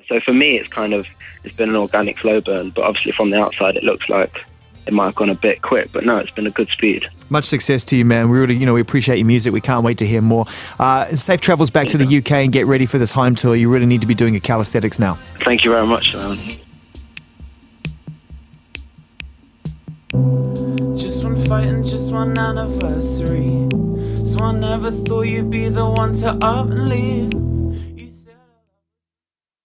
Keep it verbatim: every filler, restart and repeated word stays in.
So for me, it's kind of, it's been an organic slow burn, but obviously from the outside, it looks like it might have gone a bit quick, but no, it's been a good speed. Much success to you, man. We really, you know, we appreciate your music. We can't wait to hear more. Uh, safe travels back to the U K and get ready for this home tour. You really need to be doing your calisthenics now. Thank you very much, man. Just one fight and just one anniversary. So I never thought you'd be the one to up and leave.